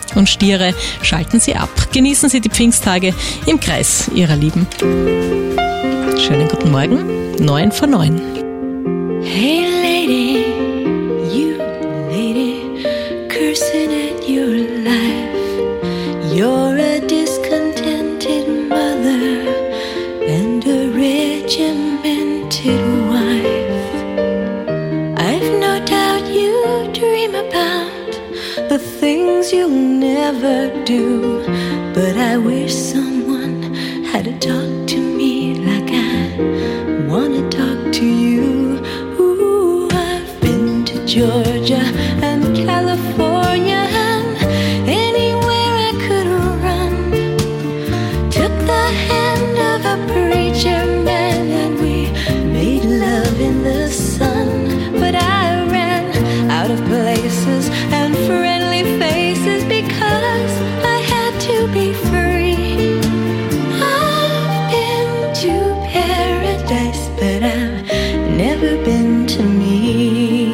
und Stiere schalten Sie ab. Genießen Sie die Pfingsttage im Kreis Ihrer Lieben. Schönen guten Morgen, neun vor neun. Hey lady, you lady, cursing at your life. You're a discontented mother and a regimented wife. I've no doubt you dream about the things you'll never do, but I wish someone had to talk to me like I wanna talk to you. Ooh, I've been to Georgia and California and anywhere I could run. Took the hand of a preacher man and we made love in the sun. But I ran out of places and friendly faces because I had to be free. I've been to paradise, but I've never been to me.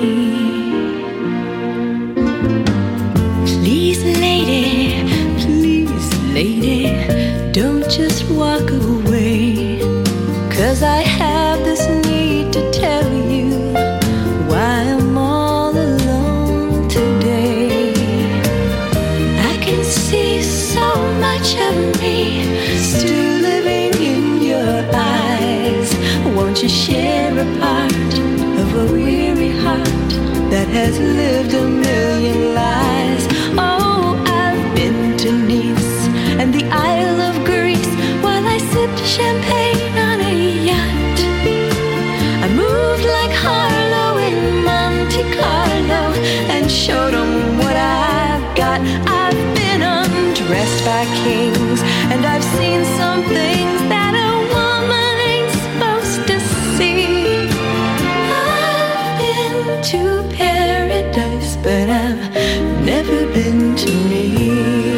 Please, lady, please, lady, don't just walk away, 'cause I have this need to tell you why I'm all alone today. I can see so much of me still living in your eyes. Won't you share a part of a weary heart that has lived a million lives? Oh, I've been to Nice and the Isle of Greece while I sipped champagne on a yacht. I moved like Harlow in Monte Carlo and showed them what I've got. I've been undressed by kings and I've seen some things that a woman ain't supposed to see. I've been to paradise, but I've never been to me.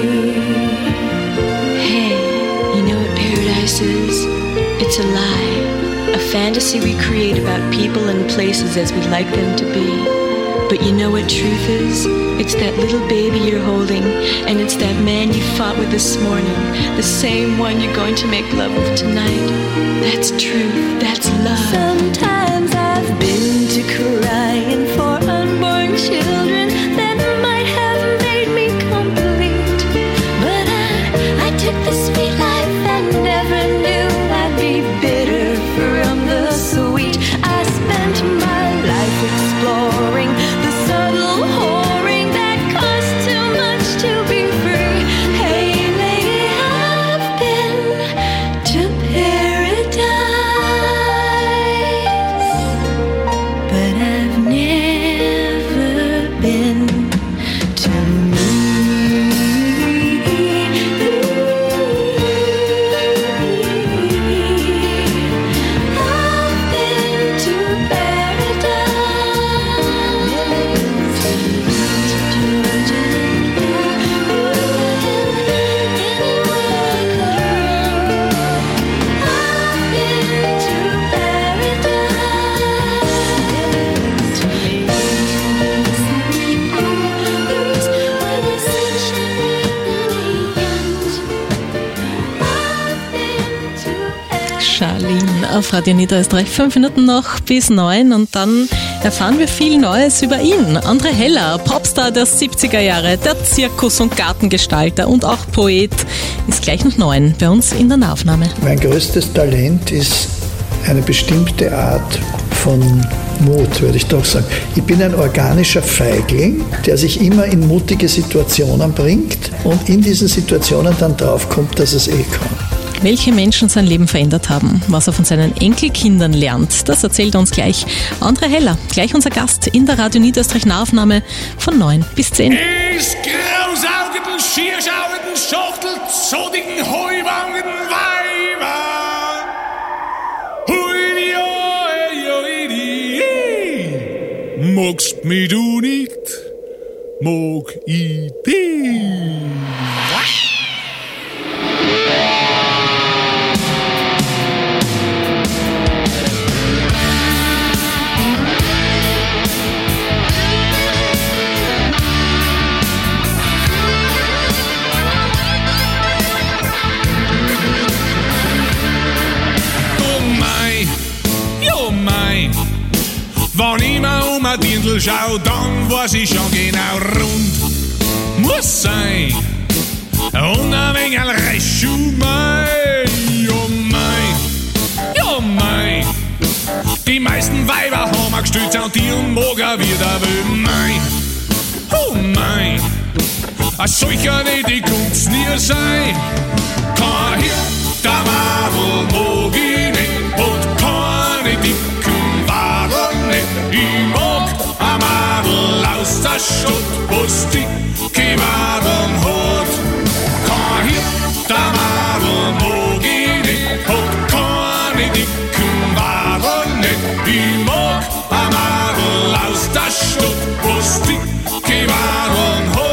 Hey, you know what paradise is? It's a lie, a fantasy we create about people and places as we'd like them to be. But you know what truth is? It's that little baby you're holding, and it's that man you fought with this morning, the same one you're going to make love with tonight. That's truth, that's love. Sometimes I've been to crying for unborn children that might have made me complete. But I, I took the sweet life and never knew I'd be bitter from the sweet. I spent my life exploring the subtle whoring that cost too much to be free. Hey lady, I've been to paradise, but I've never been to Charlene auf Radio Niederösterreich. Fünf Minuten noch bis neun und dann erfahren wir viel Neues über ihn. André Heller, Popstar der siebziger Jahre, der Zirkus- und Gartengestalter und auch Poet, ist gleich nach neun bei uns in der Nahaufnahme. Mein größtes Talent ist eine bestimmte Art von Mut, würde ich doch sagen. Ich bin ein organischer Feigling, der sich immer in mutige Situationen bringt und in diesen Situationen dann draufkommt, dass es eh kann. Welche Menschen sein Leben verändert haben, was er von seinen Enkelkindern lernt, das erzählt er uns gleich André Heller, gleich unser Gast in der Radio Niederösterreich Nahaufnahme von neun bis zehn. Ist grausaugenden, schierschaugenden, schachtelzodigen, heuwangen Weiber. Hui, oi, oi, oi, magst mich du nicht, mag ich dich. Schau, dann weiß ich schon genau rund. Muss sein. Und ein wenig ein Restschuh, mein, oh mein, ja mein. Die meisten Weiber haben ein Gestütz an die und morgen wieder will, mein, oh mein. Ein solcher, die kann's nie sein. Kein Hirn, der Madel mag ich nicht und keine dicken Waden nicht. Ich mag ein Madel aus der Stadt, wo's dicke Waden hat. Kein Hirn, der Madel mag ich nicht und keine dicken Waden nicht. Ich mag ein Madel aus der Stadt, wo's dicke Waden hat.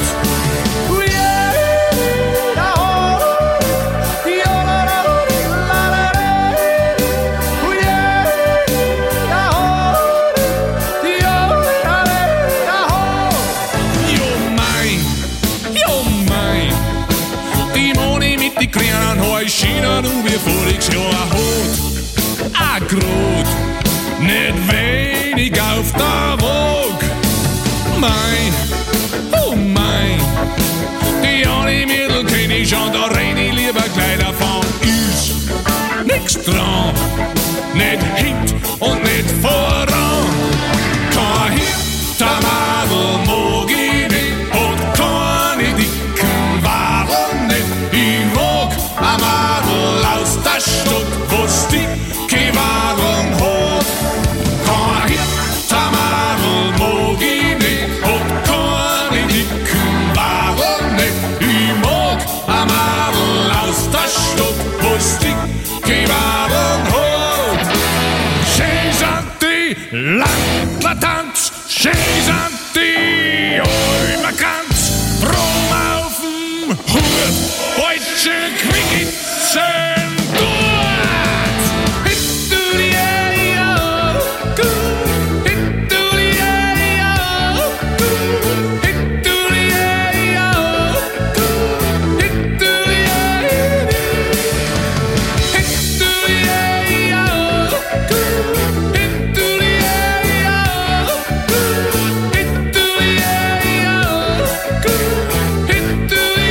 China, du wie voriges Jahr hat, a Grot, nicht wenig auf der Waage. Mein, oh mein, die eine Mädel kenn ich schon, da renn ich lieber gleich davon. Ist nix dran, nicht hint und nicht voran. Kein Hint, der Madel mag ich nicht und keine dicken Waden nicht. Ich mag ein Madel aus der Stadt, wo's dicke Waden hat. Kein Hirn, der Madel mag ich nicht und keine dicken Waden nicht. Ich mag ein Madel aus der Stadt, wo's dicke Waden hat. Schön sind die Landlertanz, schön sind die Almerkanz, drum auf'm Hut, heute Quickitsen dort. Hit du die Eio, gut, hit du die Eio, gut, hit du die Eio, gut, hit du die Eio, hit du die Eio, gut, hit du die Eio, gut, hit du die Eio, gut, hit du die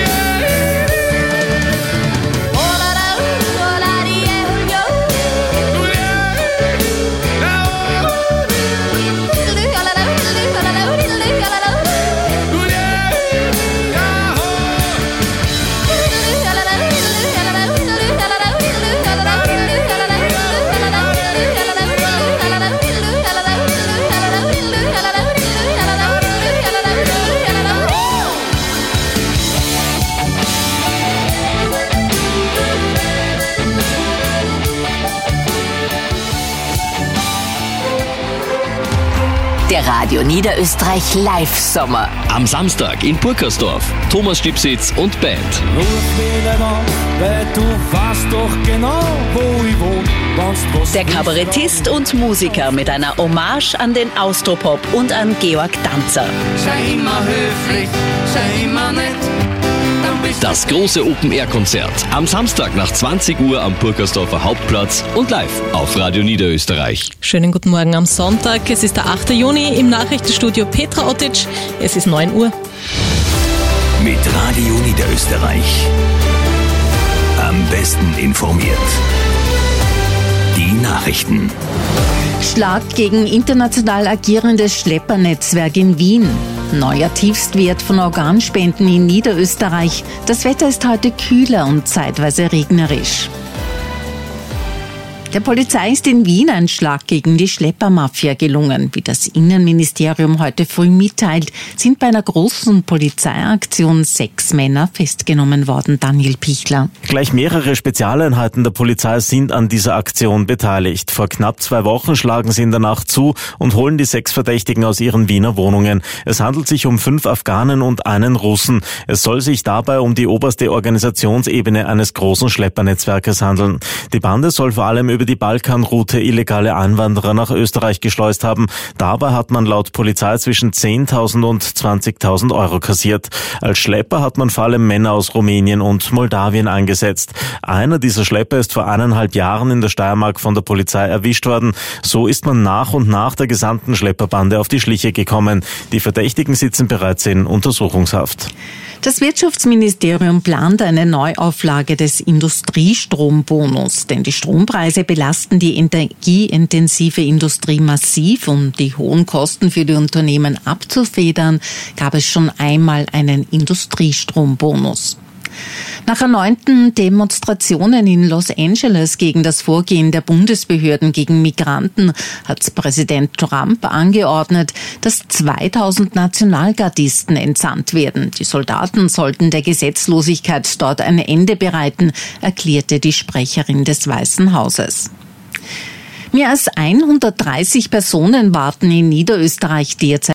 Der Radio Niederösterreich Live-Sommer. Am Samstag in Burkersdorf. Thomas Stipsitz und Band. Ruf mich nicht an, weil du weißt doch genau, wo ich wohne. Der Kabarettist und Musiker mit einer Hommage an den Austropop und an Georg Danzer. Sei immer höflich, sei immer nett. Das große Open-Air-Konzert am Samstag nach zwanzig Uhr am Burkersdorfer Hauptplatz und live auf Radio Niederösterreich. Schönen guten Morgen am Sonntag. Es ist der achte Juni im Nachrichtenstudio Petra Otic. Es ist neun Uhr. Mit Radio Niederösterreich. Am besten informiert. Die Nachrichten. Schlag gegen international agierendes Schleppernetzwerk in Wien. Neuer Tiefstwert von Organspenden in Niederösterreich. Das Wetter ist heute kühler und zeitweise regnerisch. Der Polizei ist in Wien ein Schlag gegen die Schleppermafia gelungen. Wie das Innenministerium heute früh mitteilt, sind bei einer großen Polizeiaktion sechs Männer festgenommen worden. Daniel Pichler. Gleich mehrere Spezialeinheiten der Polizei sind an dieser Aktion beteiligt. Vor knapp zwei Wochen schlagen sie in der Nacht zu und holen die sechs Verdächtigen aus ihren Wiener Wohnungen. Es handelt sich um fünf Afghanen und einen Russen. Es soll sich dabei um die oberste Organisationsebene eines großen Schleppernetzwerkes handeln. Die Bande soll vor allem über über die Balkanroute illegale Einwanderer nach Österreich geschleust haben. Dabei hat man laut Polizei zwischen zehntausend und zwanzigtausend Euro kassiert. Als Schlepper hat man vor allem Männer aus Rumänien und Moldawien eingesetzt. Einer dieser Schlepper ist vor eineinhalb Jahren in der Steiermark von der Polizei erwischt worden. So ist man nach und nach der gesamten Schlepperbande auf die Schliche gekommen. Die Verdächtigen sitzen bereits in Untersuchungshaft. Das Wirtschaftsministerium plant eine Neuauflage des Industriestrombonus, denn die Strompreise belasten die energieintensive Industrie massiv. Um die hohen Kosten für die Unternehmen abzufedern, gab es schon einmal einen Industriestrombonus. Nach erneuten Demonstrationen in Los Angeles gegen das Vorgehen der Bundesbehörden gegen Migranten hat Präsident Trump angeordnet, dass zweitausend Nationalgardisten entsandt werden. Die Soldaten sollten der Gesetzlosigkeit dort ein Ende bereiten, erklärte die Sprecherin des Weißen Hauses. Mehr als hundertdreißig Personen warten in Niederösterreich derzeit